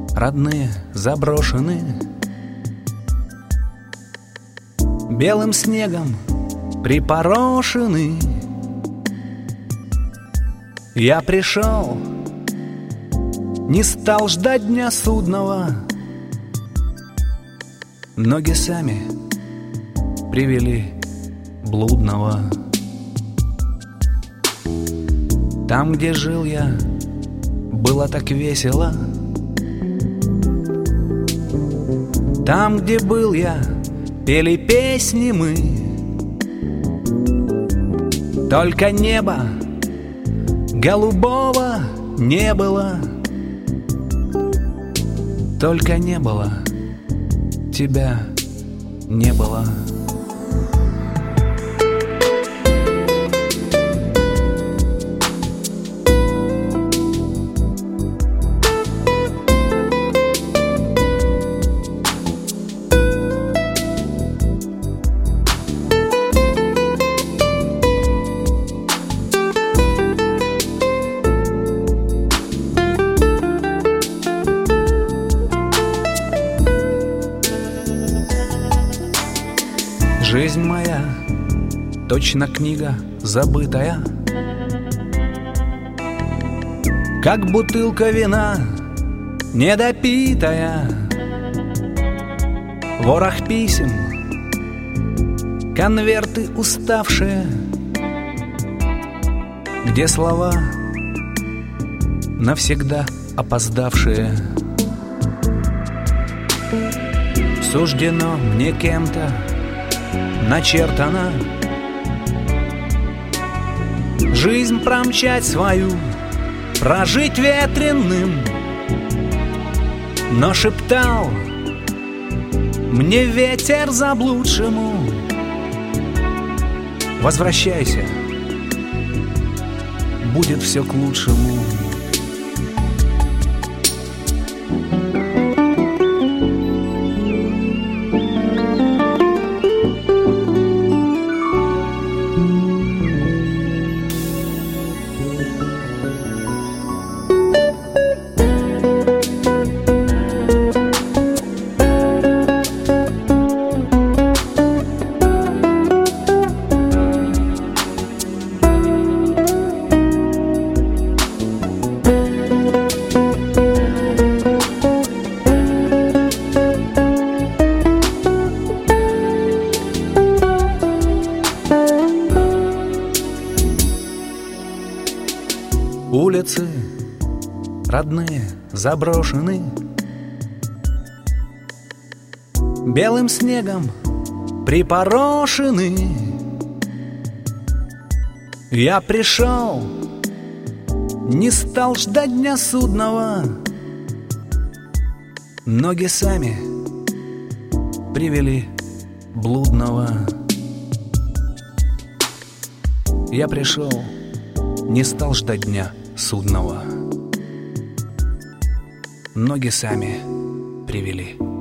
родные заброшены, белым снегом припорошены. Я пришел, не стал ждать дня судного, ноги сами привели блудного. Там, где жил я, было так весело. Там, где был я, пели песни мы. Только неба голубого не было. Только не было, тебя не было. Жизнь моя точно книга забытая, как бутылка вина недопитая. Ворох писем, конверты уставшие, где слова навсегда опоздавшие. Суждено мне кем-то, начертано жизнь промчать свою, прожить ветреным. Но шептал мне ветер заблудшему: возвращайся, будет все к лучшему. Улицы родные заброшены, белым снегом припорошены. Я пришел, не стал ждать дня судного, ноги сами привели блудного. Я пришел, не стал ждать дня судного, ноги сами привели